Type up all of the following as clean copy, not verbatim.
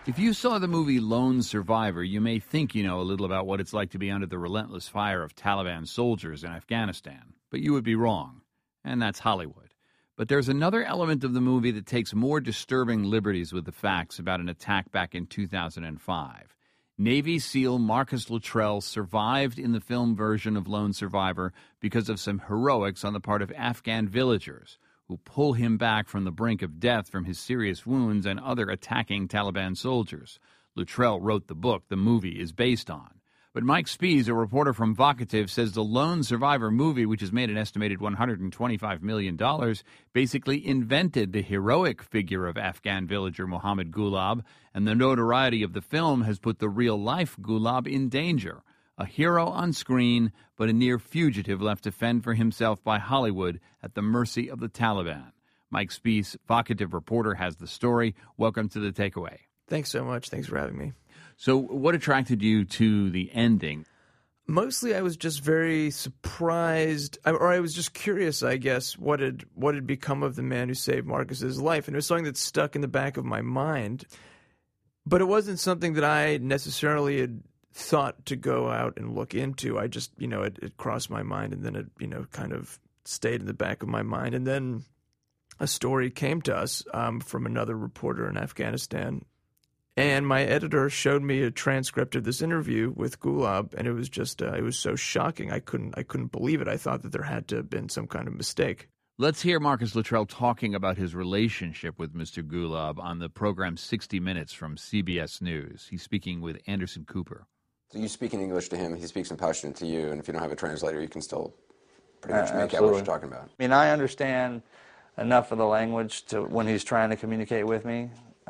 If you saw the movie Lone Survivor, you may think you know a little about what it's like to be under the relentless fire of Taliban soldiers in Afghanistan, but you would be wrong, and that's Hollywood. But there's another element of the movie that takes more disturbing liberties with the facts about an attack back in 2005. Navy SEAL Marcus Luttrell survived in the film version of Lone Survivor because of some heroics on the part of Afghan villagers who pull him back from the brink of death from his serious wounds and other attacking Taliban soldiers. Luttrell wrote the book the movie is based on. But Mike Spies, a reporter from Vocative, says the Lone Survivor movie, which has made an estimated $125 million, basically invented the heroic figure of Afghan villager Mohammed Gulab, and the notoriety of the film has put the real-life Gulab in danger. A hero on screen, but a near fugitive left to fend for himself by Hollywood at the mercy of the Taliban. Mike Spies, Vocative reporter, has the story. Welcome to The Takeaway. Thanks so much. Thanks for having me. So what attracted you to the ending? Mostly I was just very surprised, or I was just curious, I guess, what had become of the man who saved Marcus's life. And it was something that stuck in the back of my mind. But it wasn't something that I necessarily had thought to go out and look into. I just, it crossed my mind, and then it, kind of stayed in the back of my mind. And then a story came to us from another reporter in Afghanistan. And my editor showed me a transcript of this interview with Gulab, and it was just it was so shocking. I couldn't believe it. I thought that there had to have been some kind of mistake. Let's hear Marcus Luttrell talking about his relationship with Mr. Gulab on the program 60 Minutes from CBS News. He's speaking with Anderson Cooper. So you speak in English to him, he speaks in Pashtun to you, and if you don't have a translator, you can still pretty much make out what you're talking about. I mean, I understand enough of the language to when he's trying to communicate with me.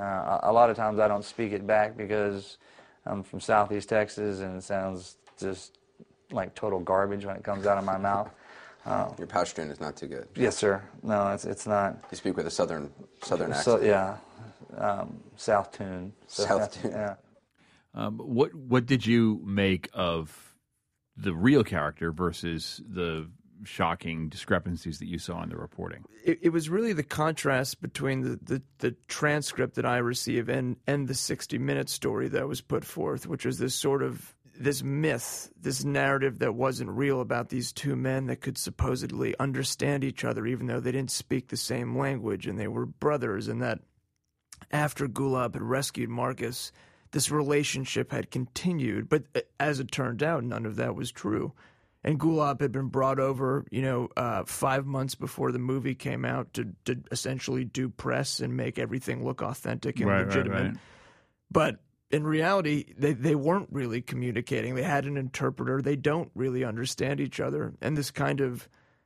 A lot of times I don't speak it back because I'm from Southeast Texas and it sounds just like total garbage when it comes out of my mouth. Your Pashtun is not too good. Yes, sir. No, it's not. You speak with a southern accent. So, yeah, South Tune. South Tune. Yeah. What did you make of the real character versus the shocking discrepancies that you saw in the reporting? It was really the contrast between the transcript that I received and the 60 Minutes story that was put forth, which was this myth, this narrative that wasn't real about these two men that could supposedly understand each other even though they didn't speak the same language, and they were brothers, and that after Gulab had rescued Marcus, this relationship had continued. But as it turned out, none of that was true. And Gulab had been brought over, 5 months before the movie came out to essentially do press and make everything look authentic and legitimate. Right. But in reality, they weren't really communicating. They had an interpreter. They don't really understand each other. And this kind of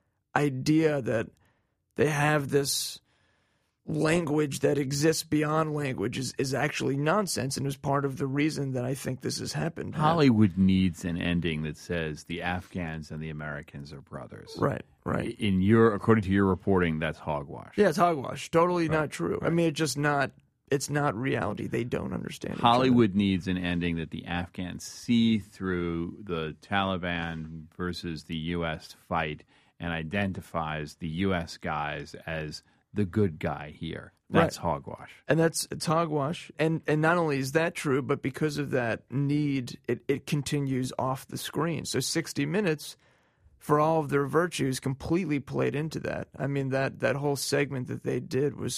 idea that they have this language that exists beyond language is actually nonsense, and is part of the reason that I think this has happened. Hollywood needs an ending that says the Afghans and the Americans are brothers. Right. According to your reporting, that's hogwash. Yeah, it's hogwash. Totally not true. Right. I mean, it's not reality. They don't understand Hollywood needs an ending that the Afghans see through the Taliban versus the U.S. fight and identifies the U.S. guys as the good guy here. That's hogwash. And it's hogwash. And not only is that true, but because of that need, it continues off the screen. So 60 Minutes, for all of their virtues, completely played into that. I mean, that whole segment that they did was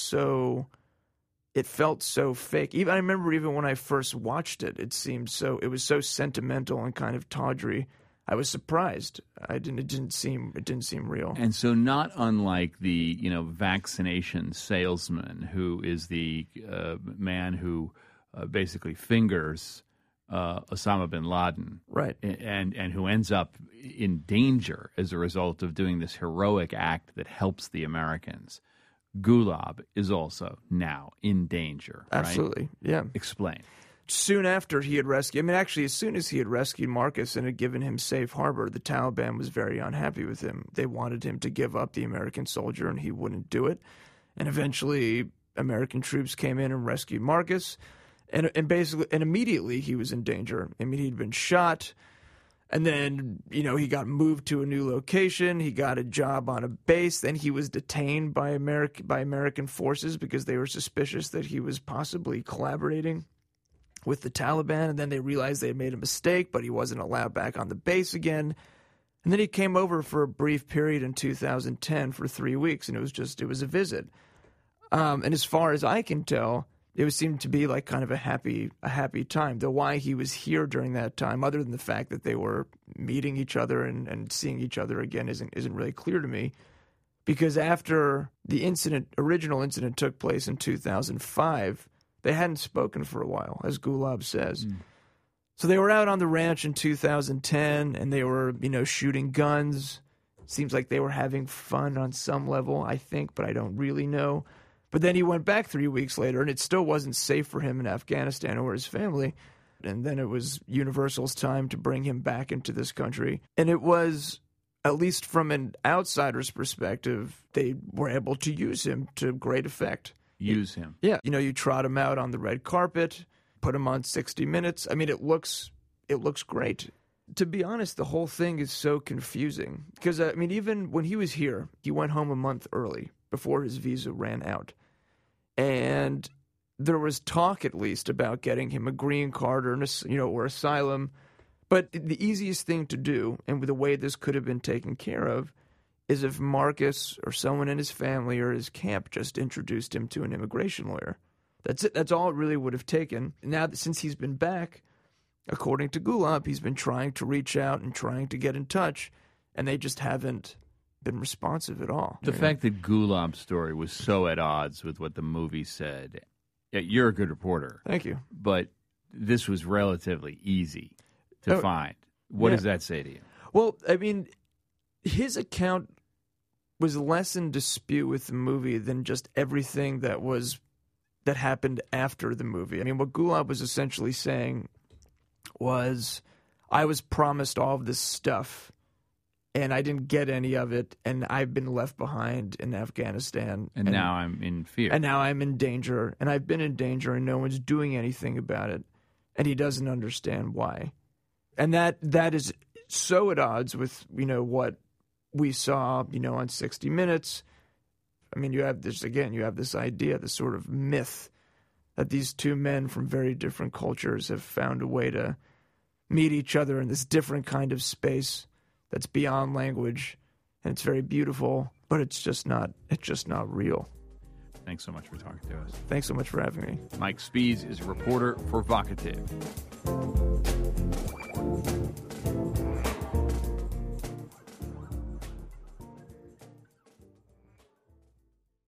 it felt so fake. I remember even when I first watched it, it was so sentimental and kind of tawdry. I was surprised. It didn't seem real. And so, not unlike the vaccination salesman, who is the man who basically fingers Osama bin Laden, right, and who ends up in danger as a result of doing this heroic act that helps the Americans. Gulab is also now in danger. Absolutely, right? Yeah. Explain. Soon after he had rescued, as soon as he had rescued Marcus and had given him safe harbor, the Taliban was very unhappy with him. They wanted him to give up the American soldier, and he wouldn't do it. And eventually, American troops came in and rescued Marcus, and immediately he was in danger. I mean, he'd been shot, and then he got moved to a new location. He got a job on a base. Then he was detained by American forces because they were suspicious that he was possibly collaborating with the Taliban, and then they realized they had made a mistake, but he wasn't allowed back on the base again. And then he came over for a brief period in 2010 for 3 weeks, and it was a visit. And as far as I can tell, it seemed to be like kind of a happy time. Though why he was here during that time, other than the fact that they were meeting each other and seeing each other again, isn't really clear to me. Because after the original incident took place in 2005, they hadn't spoken for a while, as Gulab says. So they were out on the ranch in 2010, and they were, shooting guns. Seems like they were having fun on some level, I think, but I don't really know. But then he went back 3 weeks later, and it still wasn't safe for him in Afghanistan or his family. And then it was Universal's time to bring him back into this country. And it was, at least from an outsider's perspective, they were able to use him to great effect. Use him. Yeah. You trot him out on the red carpet, put him on 60 Minutes. I mean, it looks great. To be honest, the whole thing is so confusing. Because, even when he was here, he went home a month early before his visa ran out. And there was talk, at least, about getting him a green card or asylum. But the easiest thing to do, and the way this could have been taken care of, is if Marcus or someone in his family or his camp just introduced him to an immigration lawyer. That's it. That's all it really would have taken. Now, since he's been back, according to Gulab, he's been trying to reach out and trying to get in touch, and they just haven't been responsive at all. The fact that Gulab's story was so at odds with what the movie said, you're a good reporter. Thank you. But this was relatively easy to find. What does that say to you? Well, his account was less in dispute with the movie than just everything that happened after the movie. What Gulab was essentially saying was, I was promised all of this stuff, and I didn't get any of it, and I've been left behind in Afghanistan. And now I'm in fear. And now I'm in danger, and I've been in danger, and no one's doing anything about it, and he doesn't understand why. And that is so at odds with, what we saw, on 60 Minutes. You have this idea, this sort of myth that these two men from very different cultures have found a way to meet each other in this different kind of space that's beyond language, and it's very beautiful, but it's just not real. Thanks so much for talking to us. Thanks so much for having me. Mike Spies is a reporter for Vocative.